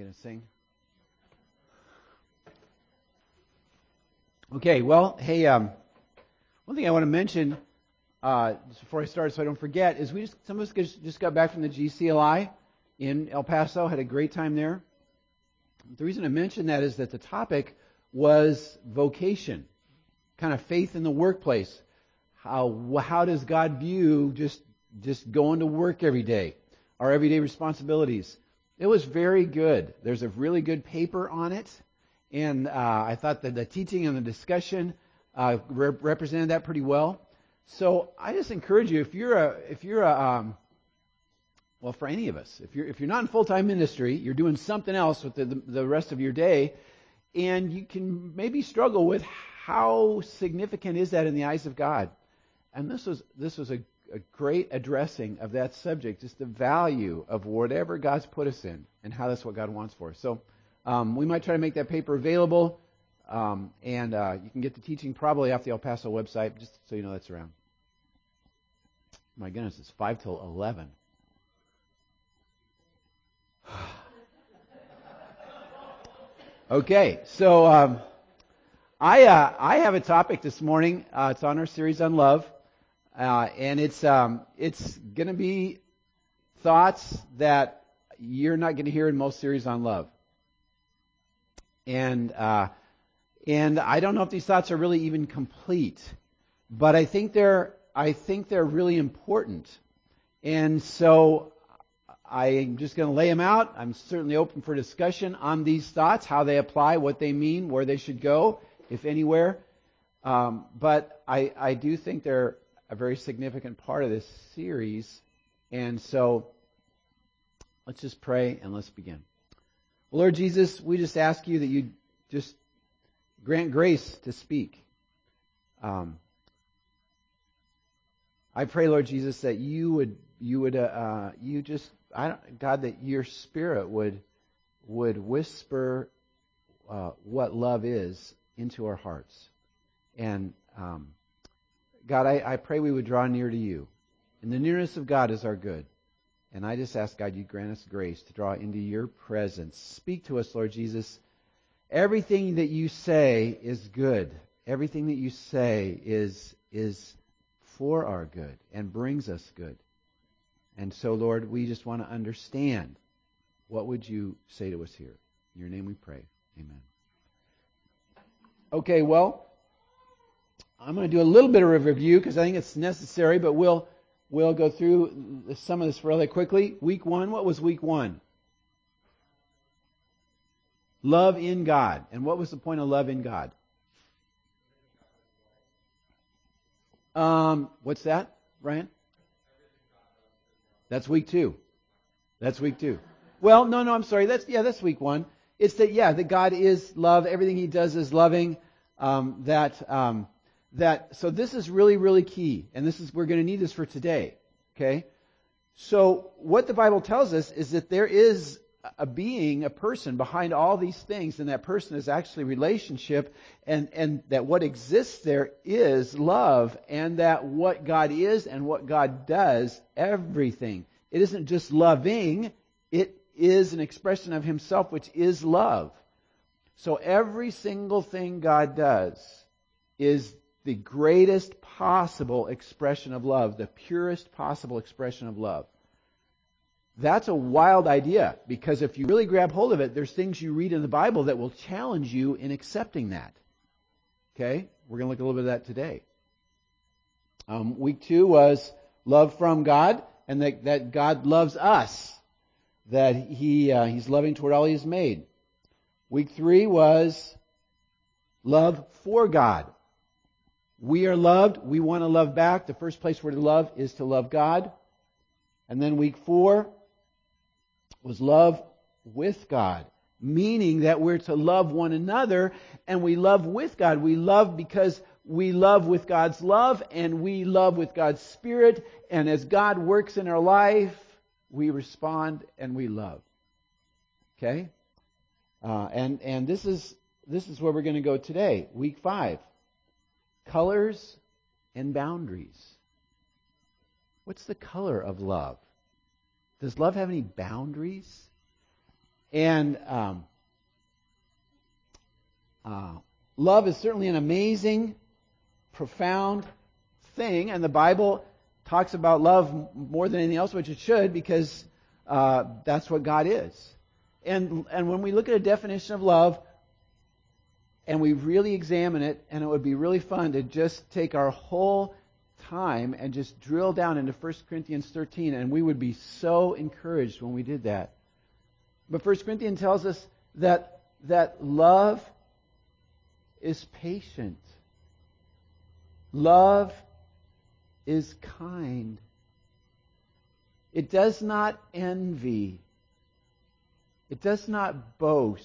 going to sing. Okay, well, hey, one thing I want to mention just before I start, so I don't forget, is some of us just got back from the GCLI in El Paso, had a great time there. The reason I mention that is that the topic was vocation, kind of faith in the workplace. How does God view just going to work every day, our everyday responsibilities? It was very good. There's a really good paper on it, and I thought that the teaching and the discussion represented that pretty well. So I just encourage you, if you're well, for any of us, if you're not in full-time ministry, you're doing something else with the rest of your day, and you can maybe struggle with how significant is that in the eyes of God. And this was a great addressing of that subject, just the value of whatever God's put us in and how that's what God wants for us. So we might try to make that paper available, and you can get the teaching probably off the El Paso website, just so you know that's around. My goodness, it's 5 till 11. Okay, so I have a topic this morning. It's on our series on love, and it's going to be thoughts that you're not going to hear in most series on love. And I don't know if these thoughts are really even complete, but I think they're really important. And so I'm just going to lay them out. I'm certainly open for discussion on these thoughts, how they apply, what they mean, where they should go, if anywhere. But I do think they're a very significant part of this series. And so let's just pray and let's begin. Lord Jesus, we just ask you that you just grant grace to speak. I pray, Lord Jesus, that God, that your Spirit would whisper what love is into our hearts. And God, I pray we would draw near to you. And the nearness of God is our good. And I just ask, God, you grant us grace to draw into your presence. Speak to us, Lord Jesus. Everything that you say is good. Everything that you say is for our good and brings us good. And so, Lord, we just want to understand. What would you say to us here? In your name we pray. Amen. Okay, well, I'm going to do a little bit of a review because I think it's necessary, but we'll go through some of this really quickly. Week 1, what was week 1? Love in God. And what was the point of love in God? What's that, Brian? That's week 2. That's week 2. Well, no, I'm sorry. That's week 1. It's that God is love. Everything He does is loving. So this is really, really key. And we're going to need this for today. Okay? So what the Bible tells us is that there is a person behind all these things, and that person is actually relationship, and that what exists there is love, and that what God is and what God does, everything. It isn't just loving, it is an expression of Himself, which is love. So every single thing God does is the greatest possible expression of love, the purest possible expression of love. That's a wild idea, because if you really grab hold of it, there's things you read in the Bible that will challenge you in accepting that. Okay? We're going to look a little bit at that today. Week 2 was love from God, and that God loves us, that He's loving toward all He has made. Week 3 was love for God. We are loved. We want to love back. The first place we're to love is to love God. And then week 4 was love with God, meaning that we're to love one another, and we love with God. We love because we love with God's love, and we love with God's Spirit, and as God works in our life, we respond and we love. Okay? And this is where we're going to go today, week 5. Colors and boundaries. What's the color of love? Does love have any boundaries? And love is certainly an amazing, profound thing, and the Bible talks about love more than anything else, which it should, because that's what God is. And when we look at a definition of love, and we really examine it, and it would be really fun to just take our whole time and just drill down into 1 Corinthians 13, and we would be so encouraged when we did that. But 1 Corinthians tells us that love is patient. Love is kind. It does not envy. It does not boast.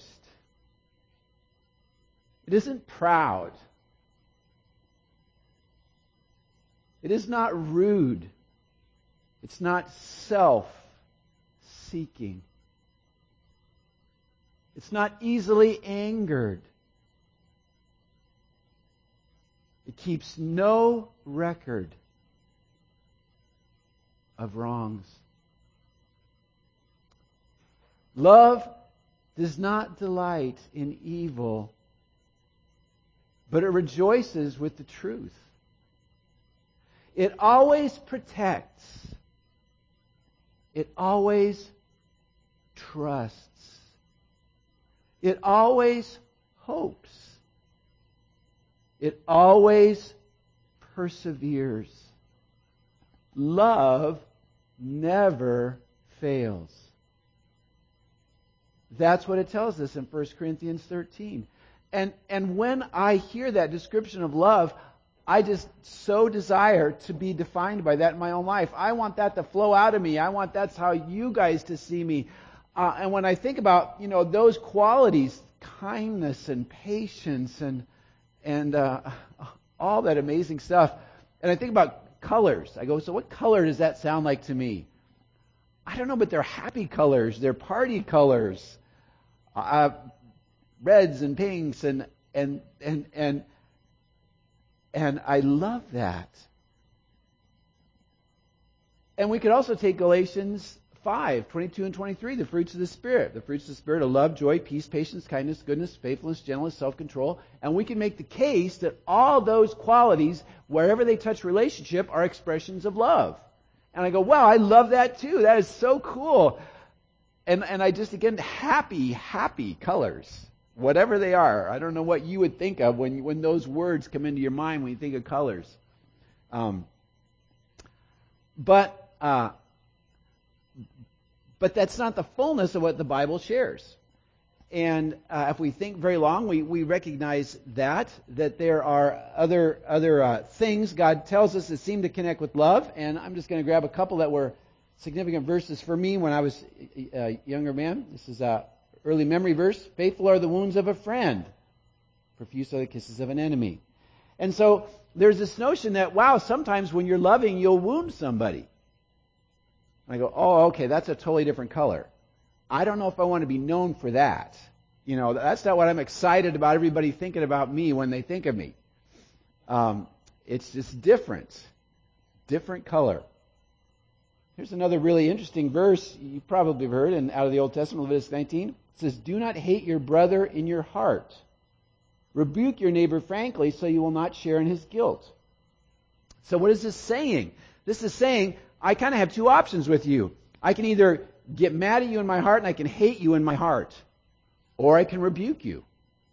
It isn't proud. It is not rude. It's not self-seeking. It's not easily angered. It keeps no record of wrongs. Love does not delight in evil, but it rejoices with the truth. It always protects. It always trusts. It always hopes. It always perseveres. Love never fails. That's what it tells us in 1 Corinthians 13. And when I hear that description of love, I just so desire to be defined by that in my own life. I want that to flow out of me. I want that's how you guys to see me. And when I think about, those qualities, kindness and patience and all that amazing stuff, and I think about colors. I go, so what color does that sound like to me? I don't know, but they're happy colors. They're party colors. Reds and pinks and I love that. And we could also take Galatians 5, 22 and 23, the fruits of the Spirit. The fruits of the Spirit are love, joy, peace, patience, kindness, goodness, faithfulness, gentleness, self-control. And we can make the case that all those qualities, wherever they touch relationship, are expressions of love. And I go, wow, I love that too. That is so cool. And I just, again, happy colors. Whatever they are. I don't know what you would think of when those words come into your mind when you think of colors. But that's not the fullness of what the Bible shares. And if we think very long, we recognize that there are other things God tells us that seem to connect with love. And I'm just going to grab a couple that were significant verses for me when I was a younger man. This is early memory verse. Faithful are the wounds of a friend. Profuse are the kisses of an enemy. And so there's this notion that, wow, sometimes when you're loving, you'll wound somebody. And I go, oh, okay, that's a totally different color. I don't know if I want to be known for that. That's not what I'm excited about everybody thinking about me when they think of me. It's just different. Different color. Here's another really interesting verse you probably have heard out of the Old Testament, Leviticus 19. It says, do not hate your brother in your heart. Rebuke your neighbor frankly so you will not share in his guilt. So what is this saying? This is saying, I kind of have two options with you. I can either get mad at you in my heart and I can hate you in my heart. Or I can rebuke you.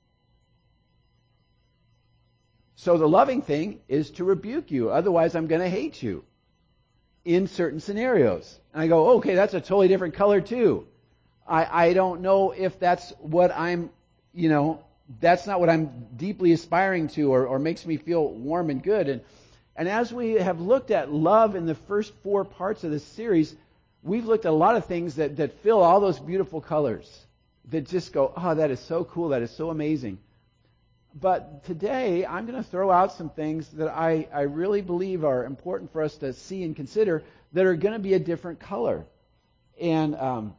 So the loving thing is to rebuke you. Otherwise I'm going to hate you in certain scenarios. And I go, okay, that's a totally different color too. I don't know if that's what I'm, that's not what I'm deeply aspiring to or makes me feel warm and good. And as we have looked at love in the first 4 parts of this series, we've looked at a lot of things that fill all those beautiful colors that just go, oh, that is so cool, that is so amazing. But today, I'm going to throw out some things that I really believe are important for us to see and consider that are going to be a different color. And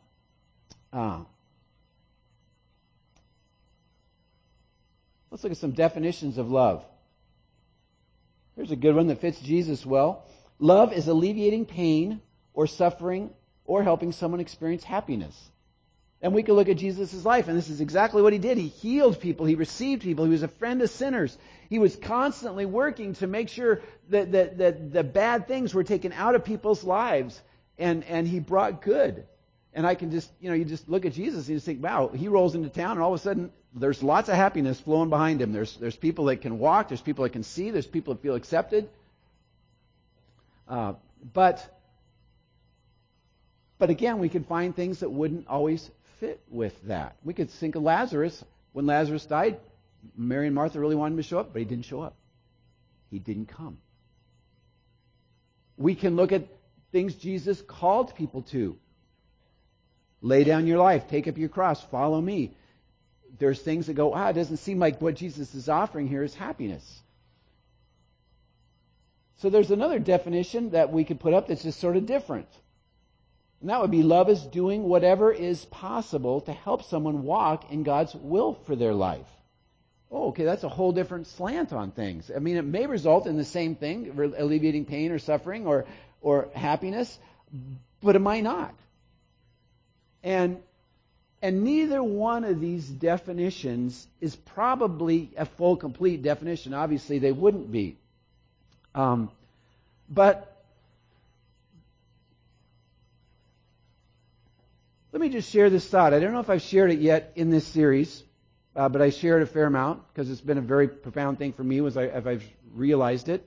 let's look at some definitions of love. Here's a good one that fits Jesus well. Love is alleviating pain or suffering or helping someone experience happiness. And we can look at Jesus' life, and this is exactly what he did. He healed people. He received people. He was a friend of sinners. He was constantly working to make sure that the bad things were taken out of people's lives, and he brought good. And I can just, you just look at Jesus and you just think, wow, he rolls into town, and all of a sudden, there's lots of happiness flowing behind him. There's people that can walk. There's people that can see. There's people that feel accepted. But again, we could find things that wouldn't always fit with that. We could think of Lazarus. When Lazarus died, Mary and Martha really wanted him to show up, but he didn't show up. He didn't come. We can look at things Jesus called people to. Lay down your life, take up your cross, follow me. There's things that go, it doesn't seem like what Jesus is offering here is happiness. So there's another definition that we could put up that's just sort of different. And that would be love is doing whatever is possible to help someone walk in God's will for their life. Oh, okay, that's a whole different slant on things. I mean, it may result in the same thing, alleviating pain or suffering or happiness, but it might not. And neither one of these definitions is probably a full, complete definition. Obviously, they wouldn't be. But let me just share this thought. I don't know if I've shared it yet in this series, but I share it a fair amount because it's been a very profound thing for me as I've realized it.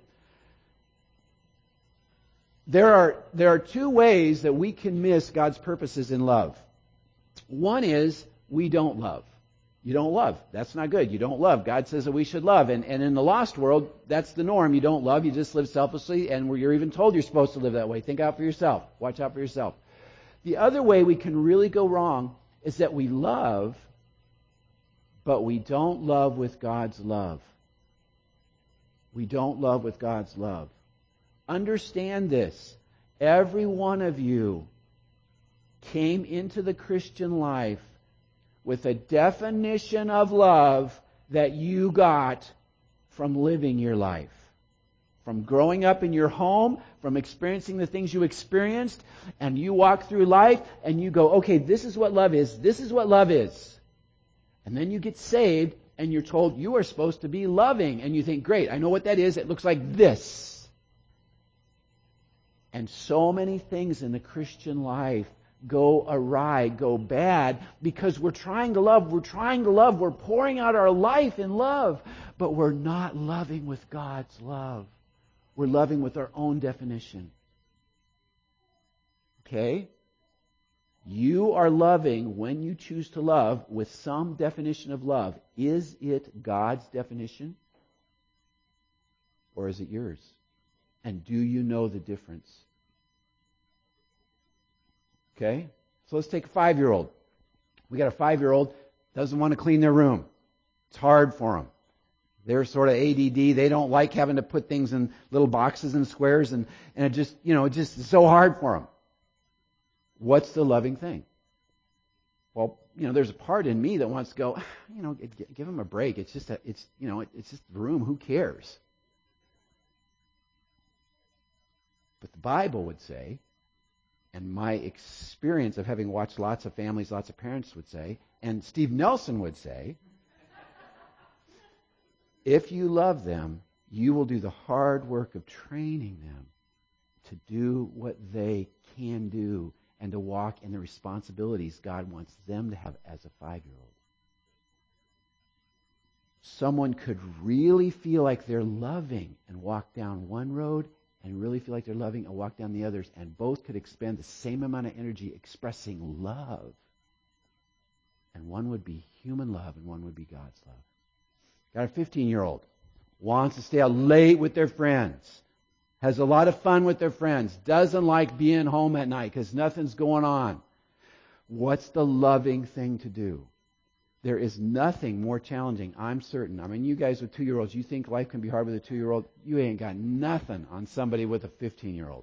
There are two ways that we can miss God's purposes in love. One is we don't love. You don't love. That's not good. You don't love. God says that we should love. And in the lost world, that's the norm. You don't love. You just live selfishly. And you're even told you're supposed to live that way. Think out for yourself. Watch out for yourself. The other way we can really go wrong is that we love, but we don't love with God's love. We don't love with God's love. Understand this. Every one of you came into the Christian life with a definition of love that you got from living your life. From growing up in your home, from experiencing the things you experienced, and you walk through life and you go, okay, this is what love is. This is what love is. And then you get saved and you're told you are supposed to be loving. And you think, great, I know what that is. It looks like this. And so many things in the Christian life go awry, go bad, because we're trying to love, we're pouring out our life in love, but we're not loving with God's love. We're loving with our own definition. Okay? You are loving when you choose to love with some definition of love. Is it God's definition? Or is it yours? And do you know the difference? Okay? So let's take a 5-year-old. We got a 5-year-old, doesn't want to clean their room. It's hard for them. They're sort of ADD. They don't like having to put things in little boxes and squares, and it just is so hard for them. What's the loving thing? Well, there's a part in me that wants to go, give them a break. It's just it's just the room. Who cares? But the Bible would say, and my experience of having watched lots of families, lots of parents would say, and Steve Nelson would say, if you love them, you will do the hard work of training them to do what they can do and to walk in the responsibilities God wants them to have as a 5-year-old. Someone could really feel like they're loving and walk down one road, and really feel like they're loving and walk down the others, and both could expend the same amount of energy expressing love. And one would be human love and one would be God's love. Got a 15-year-old, wants to stay out late with their friends, has a lot of fun with their friends, doesn't like being home at night because nothing's going on. What's the loving thing to do? There is nothing more challenging, I'm certain. I mean, you guys with 2-year-olds, you think life can be hard with a 2-year-old? You ain't got nothing on somebody with a 15-year-old.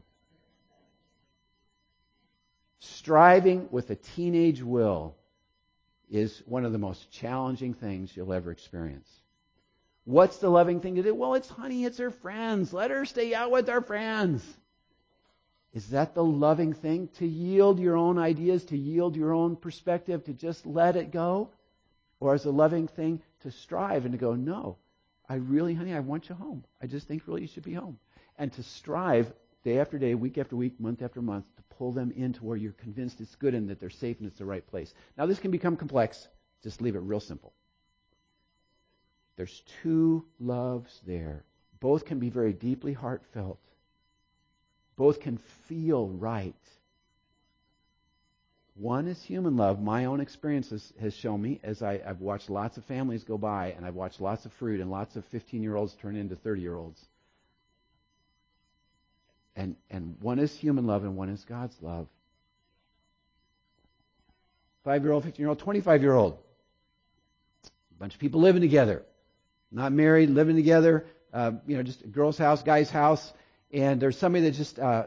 Striving with a teenage will is one of the most challenging things you'll ever experience. What's the loving thing to do? Well, it's her friends. Let her stay out with her friends. Is that the loving thing? To yield your own ideas, to yield your own perspective, to just let it go? Or is the loving thing to strive and to go, no, honey, I want you home. I just think really you should be home. And to strive day after day, week after week, month after month, to pull them into where you're convinced it's good and that they're safe and it's the right place. Now this can become complex. Just leave it real simple. There's two loves there. Both can be very deeply heartfelt. Both can feel right. One is human love. My own experience has shown me, as I've watched lots of families go by, and I've watched lots of fruit and lots of 15-year-olds turn into 30-year-olds. And one is human love and one is God's love. 5-year-old, 15-year-old, 25-year-old. A bunch of people living together. Not married, living together. Just a girl's house, guy's house. And there's somebody that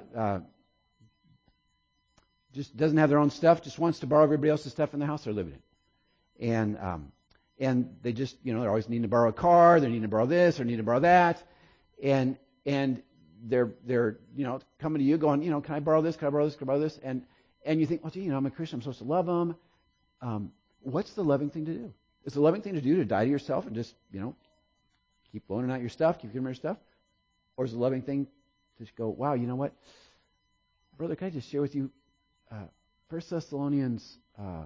just doesn't have their own stuff, just wants to borrow everybody else's stuff in the house they're living in. And they just, they're always needing to borrow a car, they're needing to borrow this, or needing to borrow that. And they're coming to you going, can I borrow this? Can I borrow this? Can I borrow this? And you think, well, gee, I'm a Christian, I'm supposed to love them. What's the loving thing to do? Is the loving thing to do to die to yourself and just, keep loaning out your stuff, keep giving them your stuff? Or is the loving thing to just go, wow, you know what? Brother, can I just share with you 1 Thessalonians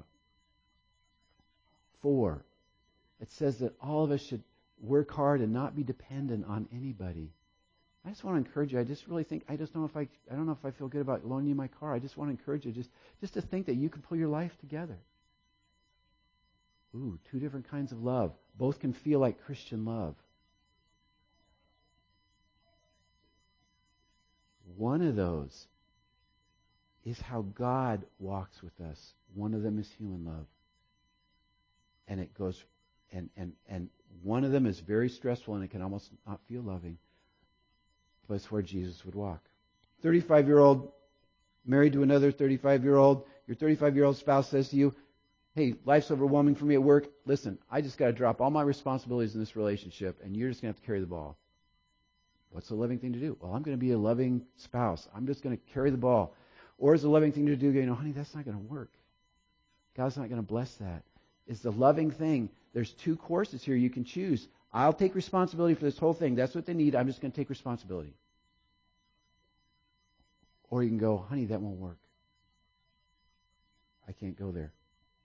4. It says that all of us should work hard and not be dependent on anybody. I just want to encourage you. I just really think, I don't know if I feel good about loaning you my car. I just want to encourage you just to think that you can pull your life together. Ooh, two different kinds of love. Both can feel like Christian love. One of those is how God walks with us. One of them is human love. And it goes, and one of them is very stressful and it can almost not feel loving. But it's where Jesus would walk. 35-year-old married to another 35-year-old. Your 35-year-old spouse says to you, hey, life's overwhelming for me at work. Listen, I just got to drop all my responsibilities in this relationship and you're just going to have to carry the ball. What's the loving thing to do? Well, I'm going to be a loving spouse. I'm just going to carry the ball. Or is the loving thing to do, honey, that's not going to work. God's not going to bless that. It's the loving thing. There's two courses here you can choose. I'll take responsibility for this whole thing. That's what they need. I'm just going to take responsibility. Or you can go, honey, that won't work. I can't go there.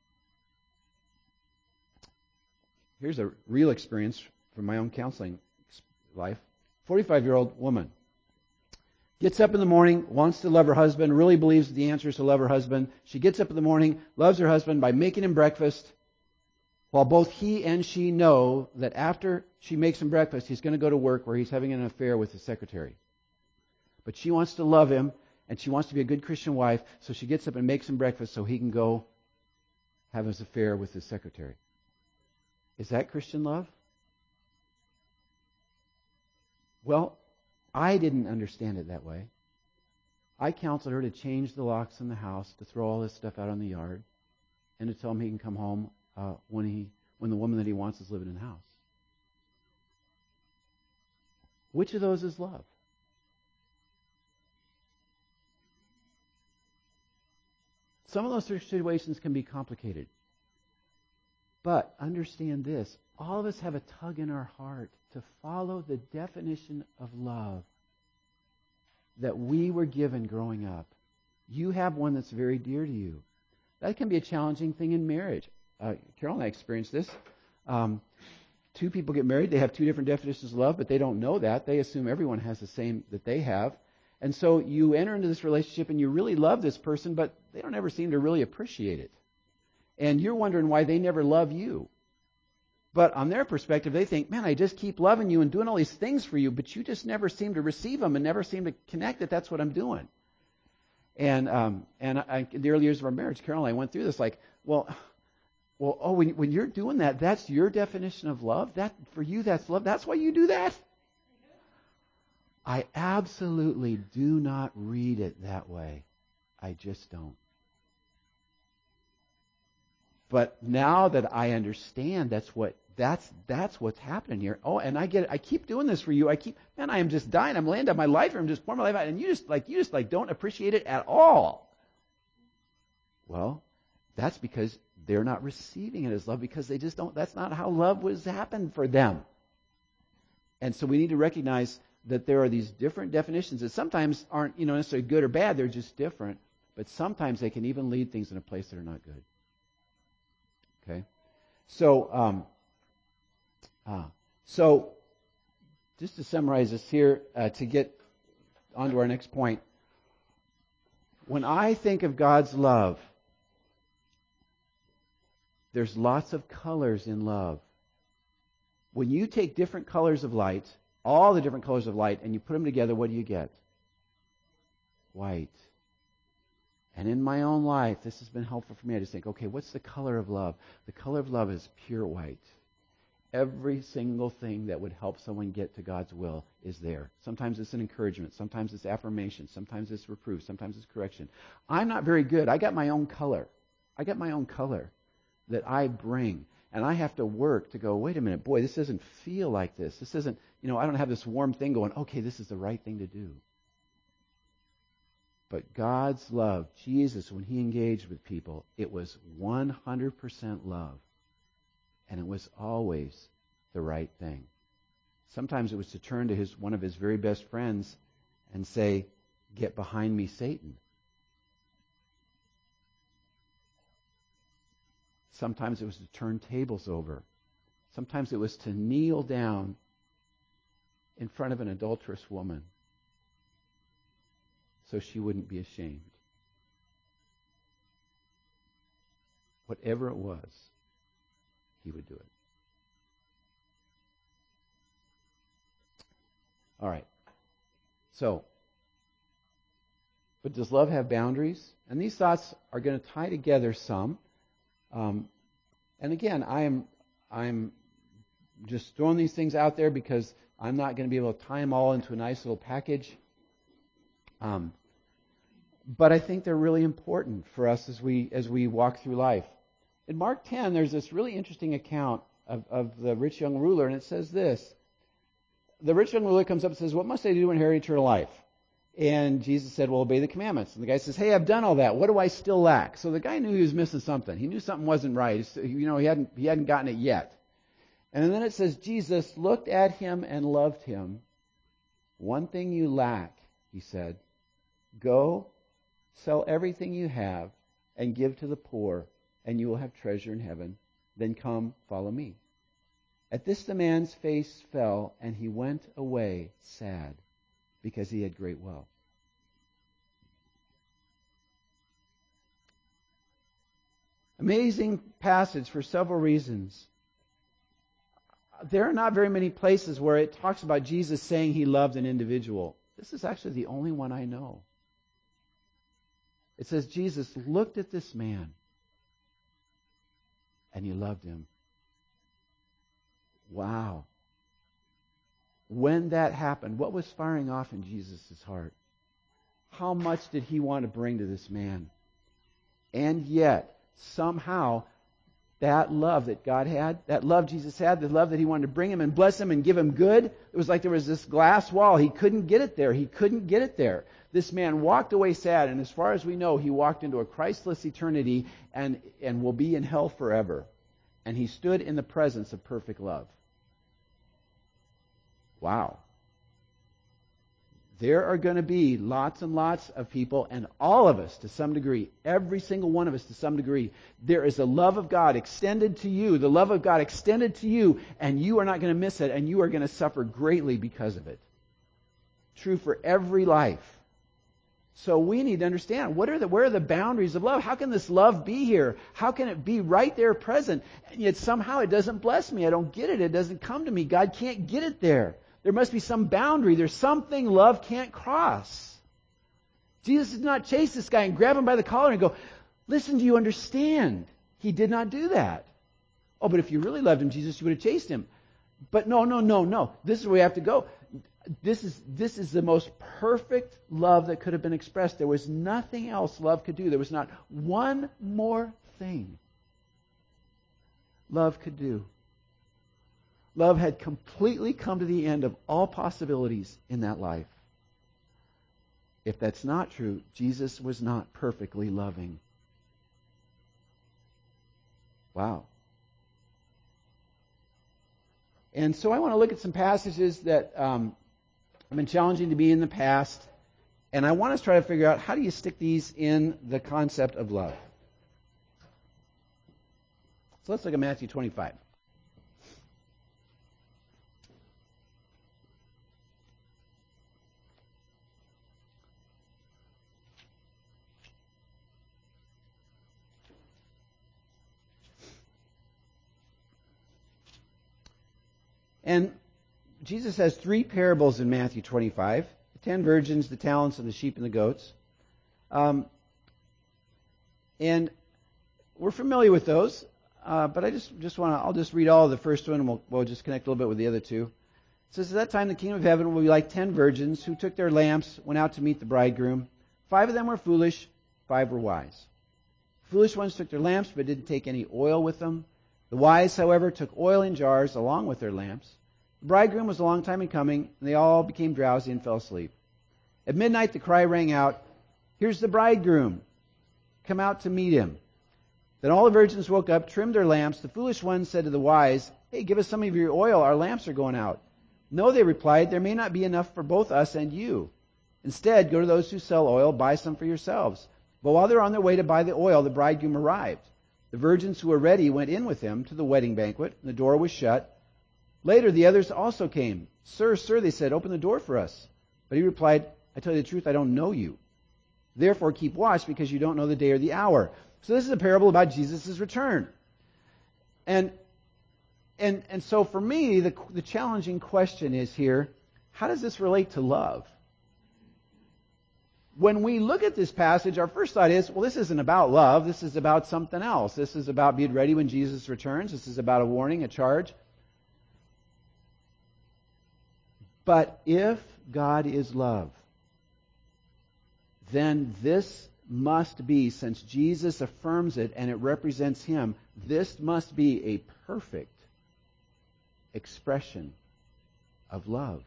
Here's a real experience from my own counseling life. 45-year-old woman gets up in the morning, wants to love her husband, really believes the answer is to love her husband. She gets up in the morning, loves her husband by making him breakfast, while both he and she know that after she makes him breakfast, he's going to go to work where he's having an affair with his secretary. But she wants to love him, and she wants to be a good Christian wife, so she gets up and makes him breakfast so he can go have his affair with his secretary. Is that Christian love? Well, I didn't understand it that way. I counseled her to change the locks in the house, to throw all this stuff out on the yard, and to tell him he can come home when the woman that he wants is living in the house. Which of those is love? Some of those situations can be complicated. But understand this, all of us have a tug in our heart to follow the definition of love that we were given growing up. You have one that's very dear to you. That can be a challenging thing in marriage. Carol and I experienced this. Two people get married, they have two different definitions of love, but they don't know that. They assume everyone has the same that they have. And so you enter into this relationship and you really love this person, but they don't ever seem to really appreciate it. And you're wondering why they never love you. But on their perspective, they think, man, I just keep loving you and doing all these things for you, but you just never seem to receive them and never seem to connect that that's what I'm doing. And in the early years of our marriage, Carol and I went through this when you're doing that, that's your definition of love? That for you, that's love? That's why you do that? I absolutely do not read it that way. I just don't. But now that I understand that's what that's what's happening here. Oh, and I get it. I keep doing this for you. I am just dying. I'm laying down my life, or I'm just pouring my life out, and you just don't appreciate it at all. Well, that's because they're not receiving it as love, because they just don't. That's not how love was happened for them. And so we need to recognize that there are these different definitions that sometimes aren't, necessarily good or bad. They're just different. But sometimes they can even lead things in a place that are not good. Okay? So just to summarize this here, to get onto our next point. When I think of God's love, there's lots of colors in love. When you take different colors of light, all the different colors of light, and you put them together, what do you get? White. And in my own life, this has been helpful for me. I just think, okay, what's the color of love? The color of love is pure white. Every single thing that would help someone get to God's will is there. Sometimes it's an encouragement. Sometimes it's affirmation. Sometimes it's reproof. Sometimes it's correction. I'm not very good. I got my own color. That I bring. And I have to work to go, wait a minute, boy, this doesn't feel like this. This isn't, I don't have this warm thing going, okay, this is the right thing to do. But God's love, Jesus, when he engaged with people, it was 100% love. And it was always the right thing. Sometimes it was to turn to one of his very best friends and say, get behind me, Satan. Sometimes it was to turn tables over. Sometimes it was to kneel down in front of an adulterous woman so she wouldn't be ashamed. Whatever it was, he would do it. All right. So, but does love have boundaries? And these thoughts are going to tie together some. And again, I'm just throwing these things out there because I'm not going to be able to tie them all into a nice little package. But I think they're really important for us as we walk through life. In Mark 10, there's this really interesting account of the rich young ruler, and it says this. The rich young ruler comes up and says, what must I do to inherit eternal life? And Jesus said, well, obey the commandments. And the guy says, hey, I've done all that. What do I still lack? So the guy knew he was missing something. He knew something wasn't right. He hadn't gotten it yet. And then it says, Jesus looked at him and loved him. One thing you lack, he said. Go, sell everything you have, and give to the poor, and you will have treasure in heaven. Then come, follow me. At this the man's face fell, and he went away sad, because he had great wealth. Amazing passage for several reasons. There are not very many places where it talks about Jesus saying he loved an individual. This is actually the only one I know. It says Jesus looked at this man and he loved him. Wow. When that happened, what was firing off in Jesus' heart? How much did he want to bring to this man? And yet, somehow, that love that God had, that love Jesus had, the love that he wanted to bring him and bless him and give him good, it was like there was this glass wall. He couldn't get it there. This man walked away sad, and as far as we know, he walked into a Christless eternity and will be in hell forever. And he stood in the presence of perfect love. Wow. There are going to be lots and lots of people, and all of us to some degree, every single one of us to some degree, there is a love of God extended to you, the love of God extended to you, and you are not going to miss it, and you are going to suffer greatly because of it. True for every life. So we need to understand, where are the boundaries of love? How can this love be here? How can it be right there present? And yet somehow it doesn't bless me. I don't get it. It doesn't come to me. God can't get it there. There must be some boundary. There's something love can't cross. Jesus did not chase this guy and grab him by the collar and go, listen, do you understand? He did not do that. Oh, but if you really loved him, Jesus, you would have chased him. But no. This is where we have to go. This is the most perfect love that could have been expressed. There was nothing else love could do. There was not one more thing love could do. Love had completely come to the end of all possibilities in that life. If that's not true, Jesus was not perfectly loving. Wow. And so I want to look at some passages that have been challenging to me in the past. And I want us to try to figure out, how do you stick these in the concept of love? So let's look at Matthew 25. And Jesus has 3 parables in Matthew 25. The 10 virgins, the talents, and the sheep and the goats. And we're familiar with those. But I just want to, I'll just read all of the first one, and we'll just connect a little bit with the other 2. It says, at that time the kingdom of heaven will be like 10 virgins who took their lamps, went out to meet the bridegroom. 5 of them were foolish, 5 were wise. The foolish ones took their lamps, but didn't take any oil with them. The wise, however, took oil in jars along with their lamps. The bridegroom was a long time in coming, and they all became drowsy and fell asleep. At midnight the cry rang out, "Here's the bridegroom. Come out to meet him." Then all the virgins woke up, trimmed their lamps. The foolish ones said to the wise, "Hey, give us some of your oil. Our lamps are going out." "No," they replied, "there may not be enough for both us and you. Instead, go to those who sell oil, buy some for yourselves." But while they were on their way to buy the oil, the bridegroom arrived. The virgins who were ready went in with him to the wedding banquet, and the door was shut. Later the others also came. "Sir, sir," they said, "open the door for us." But he replied, "I tell you the truth, I don't know you. Therefore keep watch, because you don't know the day or the hour." So this is a parable about Jesus' return. And so for me, the challenging question is here, how does this relate to love? When we look at this passage, our first thought is, well, this isn't about love. This is about something else. This is about being ready when Jesus returns. This is about a warning, a charge. But if God is love, then this must be, since Jesus affirms it and it represents Him, this must be a perfect expression of love.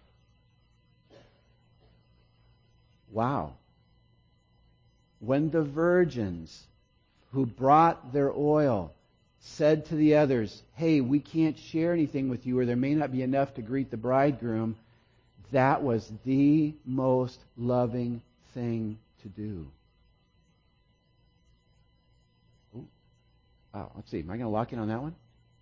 Wow. When the virgins who brought their oil said to the others, "Hey, we can't share anything with you, or there may not be enough to greet the bridegroom," that was the most loving thing to do. Oh, let's see. Am I going to lock in on that one?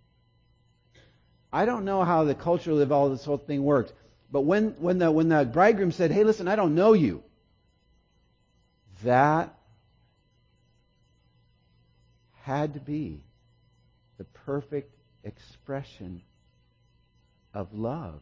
I don't know how the culture of all this whole thing worked, but when the bridegroom said, "Hey, listen, I don't know you," that had to be the perfect expression of love.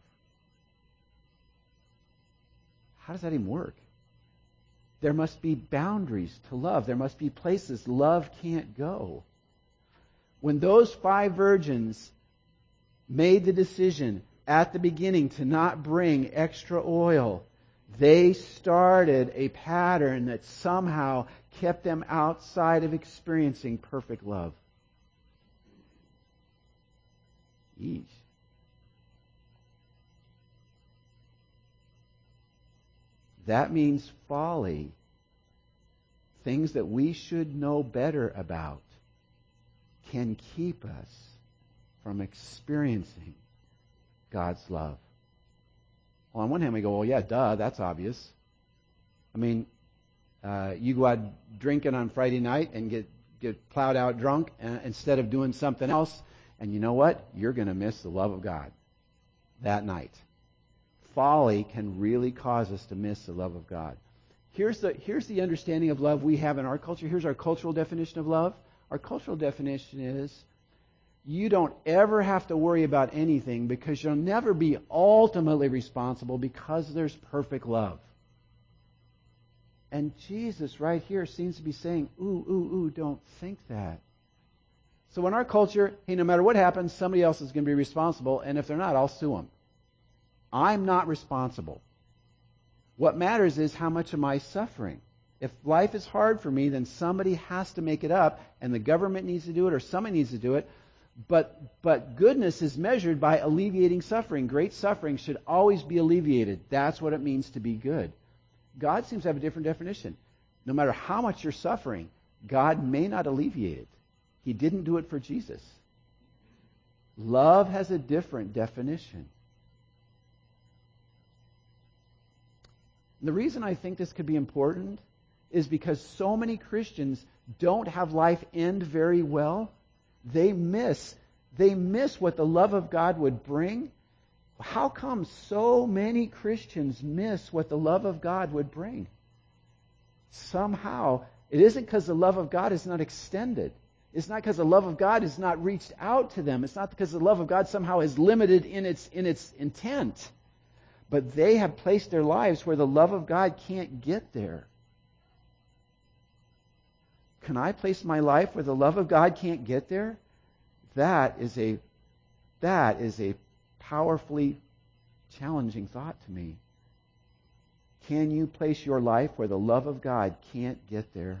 How does that even work? There must be boundaries to love. There must be places love can't go. When those 5 virgins made the decision at the beginning to not bring extra oil, they started a pattern that somehow kept them outside of experiencing perfect love. Yeesh. That means folly, things that we should know better about, can keep us from experiencing God's love. Well, on one hand we go, well, yeah, duh, that's obvious. I mean, you go out drinking on Friday night and get plowed out drunk instead of doing something else, and you know what? You're going to miss the love of God that night. Folly can really cause us to miss the love of God. Here's the understanding of love we have in our culture. Here's our cultural definition of love. Our cultural definition is, you don't ever have to worry about anything because you'll never be ultimately responsible because there's perfect love. And Jesus right here seems to be saying, don't think that. So in our culture, hey, no matter what happens, somebody else is going to be responsible, and if they're not, I'll sue them. I'm not responsible. What matters is, how much am I suffering? If life is hard for me, then somebody has to make it up, and the government needs to do it, or somebody needs to do it. But goodness is measured by alleviating suffering. Great suffering should always be alleviated. That's what it means to be good. God seems to have a different definition. No matter how much you're suffering, God may not alleviate it. He didn't do it for Jesus. Love has a different definition. The reason I think this could be important is because so many Christians don't have life end very well. They miss what the love of God would bring. How come so many Christians miss what the love of God would bring? Somehow, it isn't because the love of God is not extended. It's not because the love of God is not reached out to them. It's not because the love of God somehow is limited in its intent. But they have placed their lives where the love of God can't get there. Can I place my life where the love of God can't get there? That is a powerfully challenging thought to me. Can you place your life where the love of God can't get there?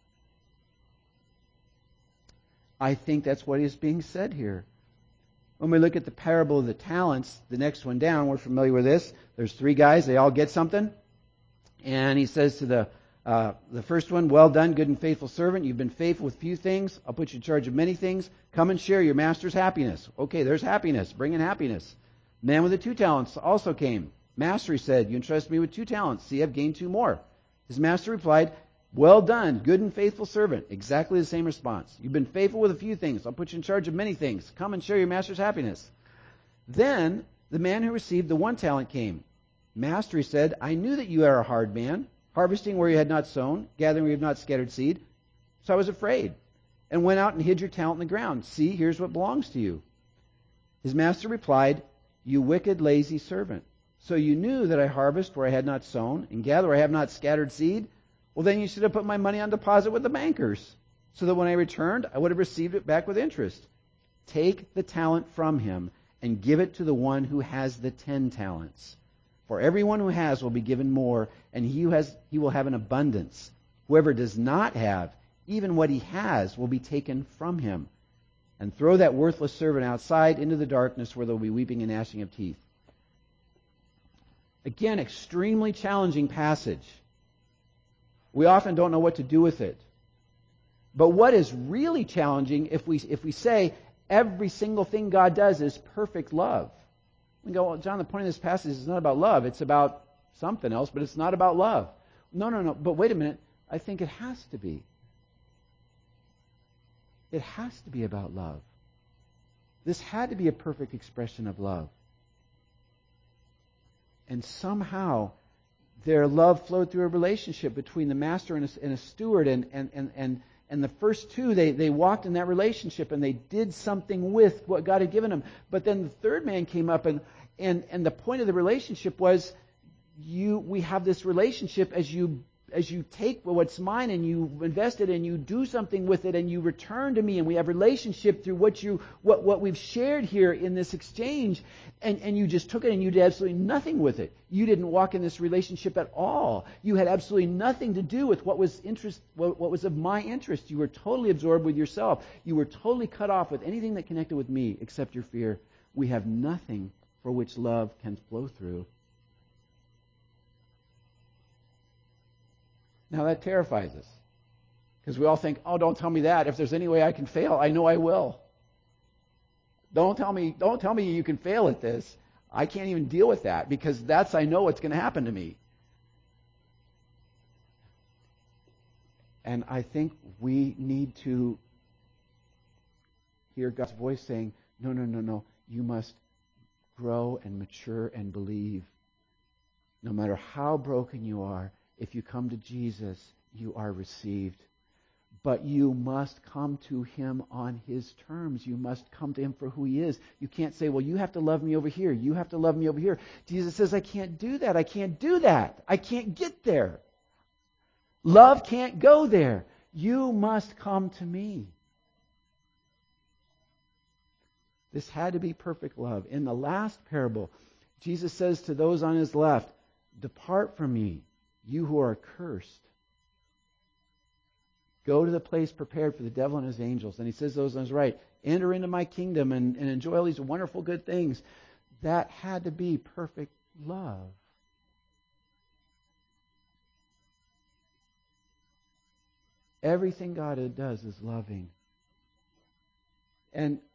I think that's what is being said here. When we look at the parable of the talents, the next one down, we're familiar with this. There's 3 guys, they all get something. And he says to the first one, "Well done, good and faithful servant. You've been faithful with few things. I'll put you in charge of many things. Come and share your master's happiness." Okay, there's happiness. Bring in happiness. Man with the 2 talents also came. "Master," he said, "you entrusted me with 2 talents. See, I've gained 2 more." His master replied, "Well done, good and faithful servant." Exactly the same response. "You've been faithful with a few things. I'll put you in charge of many things. Come and share your master's happiness." Then the man who received the 1 talent came. "Master," he said, "I knew that you are a hard man, harvesting where you had not sown, gathering where you have not scattered seed. So I was afraid, and went out and hid your talent in the ground. See, here's what belongs to you." His master replied, "You wicked, lazy servant. So you knew that I harvest where I had not sown, and gather where I have not scattered seed? Well, then you should have put my money on deposit with the bankers, so that when I returned, I would have received it back with interest. Take the talent from him and give it to the one who has the 10 talents. For everyone who has will be given more, and he will have an abundance. Whoever does not have, even what he has will be taken from him. And throw that worthless servant outside into the darkness where there will be weeping and gnashing of teeth." Again, extremely challenging passage. We often don't know what to do with it. But what is really challenging, if we say every single thing God does is perfect love. We go, "Well, John, the point of this passage is not about love. It's about something else, but it's not about love." No. But wait a minute. I think it has to be. It has to be about love. This had to be a perfect expression of love. And somehow their love flowed through a relationship between the master and a steward. And the first 2, they walked in that relationship and they did something with what God had given them. But then the 3rd man came up and the point of the relationship was we have this relationship as you take what's mine and you invest it and you do something with it and you return to me, and we have relationship through what we've shared here in this exchange, and you just took it and you did absolutely nothing with it. You didn't walk in this relationship at all. You had absolutely nothing to do with what was of my interest. You were totally absorbed with yourself. You were totally cut off with anything that connected with me except your fear. We have nothing for which love can flow through. Now that terrifies us, because we all think, "Oh, don't tell me that. If there's any way I can fail, I know I will. Don't tell me you can fail at this. I can't even deal with that, because I know what's going to happen to me." And I think we need to hear God's voice saying, No. You must grow and mature and believe. No matter how broken you are, if you come to Jesus, you are received. But you must come to Him on His terms. You must come to Him for who He is. You can't say, "Well, you have to love me over here. You have to love me over here." Jesus says, "I can't do that. I can't do that. I can't get there. Love can't go there. You must come to me." This had to be perfect love. In the last parable, Jesus says to those on His left, "Depart from me, you who are cursed. Go to the place prepared for the devil and his angels." And He says to those on His right, enter into my kingdom and enjoy all these wonderful good things. That had to be perfect love. Everything God does is loving. And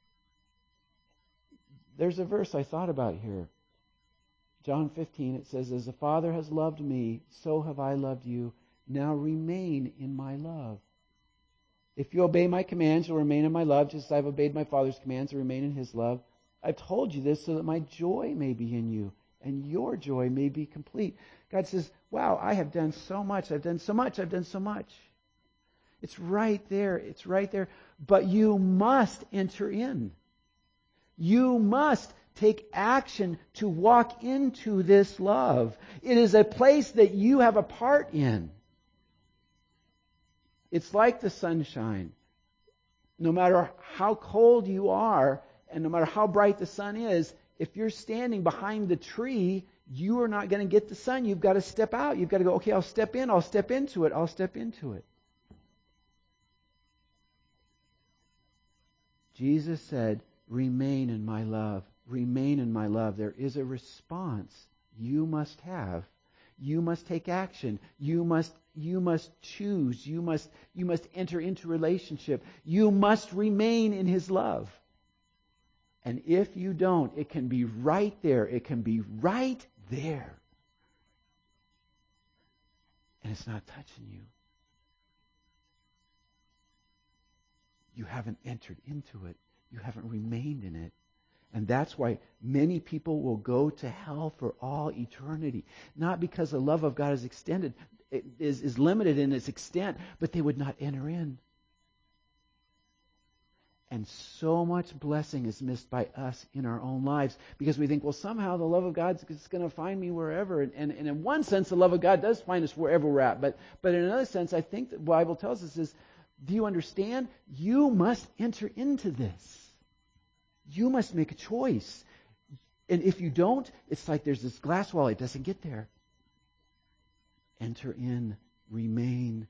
there's a verse I thought about here. John 15, it says, as the Father has loved me, so have I loved you. Now remain in my love. If you obey my commands, you'll remain in my love, just as I've obeyed my Father's commands and remain in his love. I've told you this so that my joy may be in you and your joy may be complete. God says, wow, I have done so much. I've done so much. I've done so much. It's right there. It's right there. But you must enter in. You must take action to walk into this love. It is a place that you have a part in. It's like the sunshine. No matter how cold you are, and no matter how bright the sun is, if you're standing behind the tree, you are not going to get the sun. You've got to step out. You've got to go, okay, I'll step in. I'll step into it. I'll step into it. Jesus said, remain in my love. Remain in my love. There is a response you must have. You must take action. You must choose. You must enter into relationship. You must remain in his love. And if you don't, it can be right there. It can be right there. And it's not touching you. You haven't entered into it. You haven't remained in it. And that's why many people will go to hell for all eternity. Not because the love of God is extended, is limited in its extent, but they would not enter in. And so much blessing is missed by us in our own lives because we think, well, somehow the love of God is going to find me wherever. And in one sense, the love of God does find us wherever we're at. But in another sense, I think the Bible tells us is, do you understand? You must enter into this. You must make a choice. And if you don't, it's like there's this glass wall. It doesn't get there. Enter in. Remain.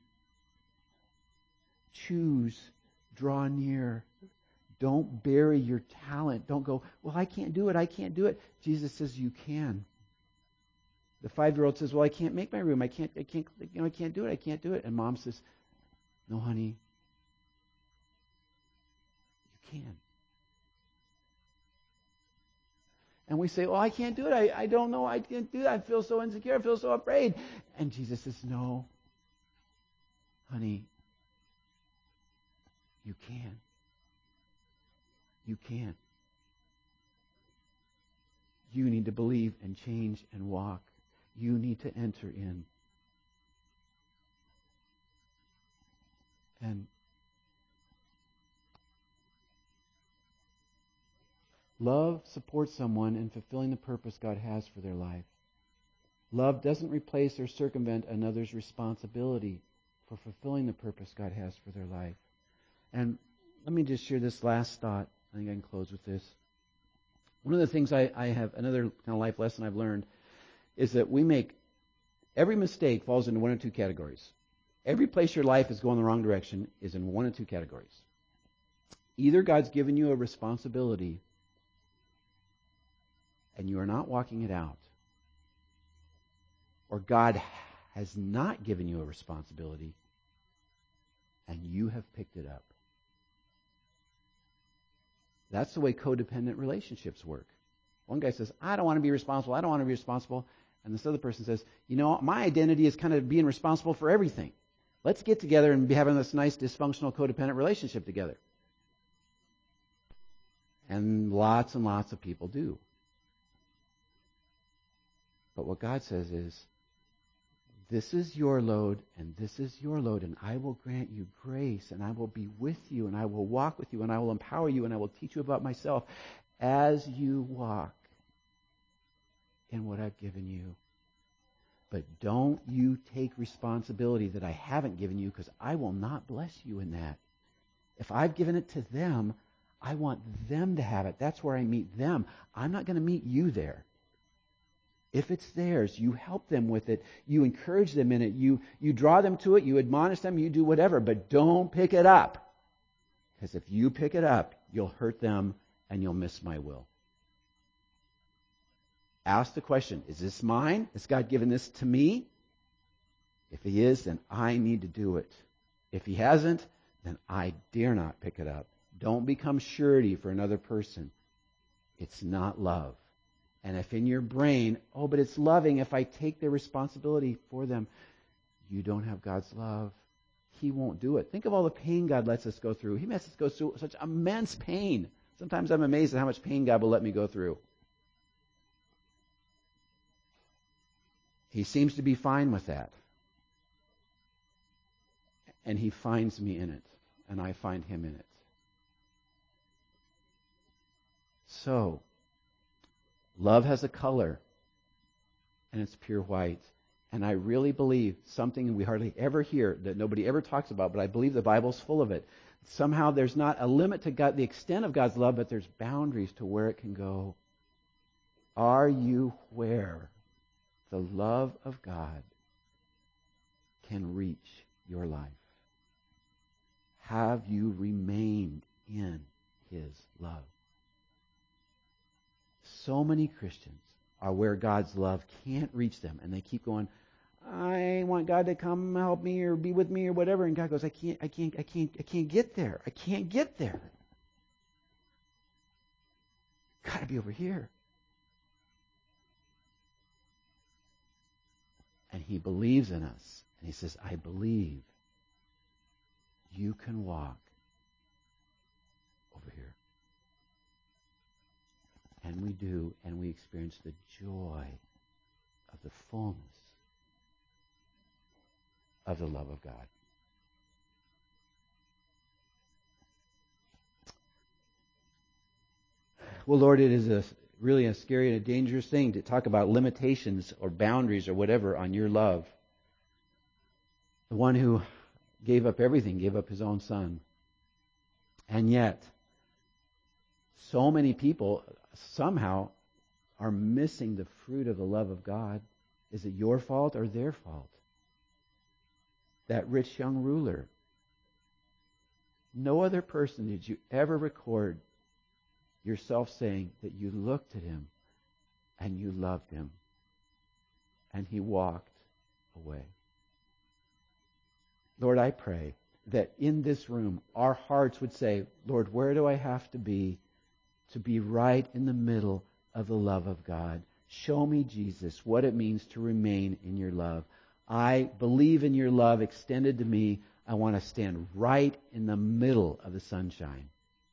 Choose. Draw near. Don't bury your talent. Don't go, well, I can't do it. I can't do it. Jesus says you can. The 5-year-old says, well, I can't make my room. I can't do it. I can't do it. And mom says, no, honey, you can. And we say, well, I can't do it. I don't know. I can't do that. I feel so insecure. I feel so afraid. And Jesus says, no, honey, you can. You can. You need to believe and change and walk. You need to enter in. And love supports someone in fulfilling the purpose God has for their life. Love doesn't replace or circumvent another's responsibility for fulfilling the purpose God has for their life. And let me just share this last thought. I think I can close with this. One of the things I have, another kind of life lesson I've learned, is that every mistake falls into one or two categories. Every place your life is going the wrong direction is in one or two categories. Either God's given you a responsibility and you are not walking it out, or God has not given you a responsibility and you have picked it up. That's the way codependent relationships work. One guy says, I don't want to be responsible. I don't want to be responsible. And this other person says, my identity is kind of being responsible for everything. Let's get together and be having this nice dysfunctional codependent relationship together. And lots of people do. But what God says is, this is your load, and this is your load, and I will grant you grace, and I will be with you, and I will walk with you, and I will empower you, and I will teach you about myself as you walk in what I've given you. But don't you take responsibility that I haven't given you, because I will not bless you in that. If I've given it to them, I want them to have it. That's where I meet them. I'm not going to meet you there. If it's theirs, you help them with it. You encourage them in it. You draw them to it. You admonish them. You do whatever. But don't pick it up. Because if you pick it up, you'll hurt them and you'll miss my will. Ask the question, is this mine? Has God given this to me? If He is, then I need to do it. If He hasn't, then I dare not pick it up. Don't become surety for another person. It's not love. And if in your brain, oh, but it's loving if I take the responsibility for them, you don't have God's love. He won't do it. Think of all the pain God lets us go through. He lets us go through such immense pain. Sometimes I'm amazed at how much pain God will let me go through. He seems to be fine with that. And He finds me in it. And I find Him in it. So, love has a color. And it's pure white. And I really believe something we hardly ever hear, that nobody ever talks about, but I believe the Bible's full of it. Somehow there's not a limit to God, the extent of God's love, but there's boundaries to where it can go. Are you where the love of God can reach your life? Have you remained in His love? So many Christians are where God's love can't reach them, and they keep going, I want God to come help me or be with me or whatever, and God goes, I can't get there. I can't get there. Gotta be over here. And He believes in us. And He says, I believe you can walk over here. And we do, and we experience the joy of the fullness of the love of God. Well, Lord, it is really a scary and a dangerous thing to talk about limitations or boundaries or whatever on your love. The one who gave up everything, gave up His own Son. And yet, so many people somehow are missing the fruit of the love of God. Is it your fault or their fault? That rich young ruler. No other person did you ever record yourself saying that you looked at him and you loved him and he walked away. Lord, I pray that in this room our hearts would say, Lord, where do I have to be right in the middle of the love of God? Show me, Jesus, what it means to remain in your love. I believe in your love extended to me. I want to stand right in the middle of the sunshine.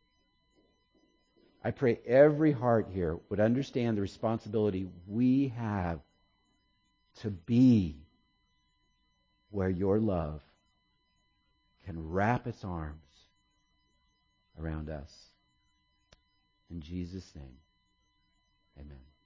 I pray every heart here would understand the responsibility we have to be where your love can wrap its arms around us. In Jesus' name, amen.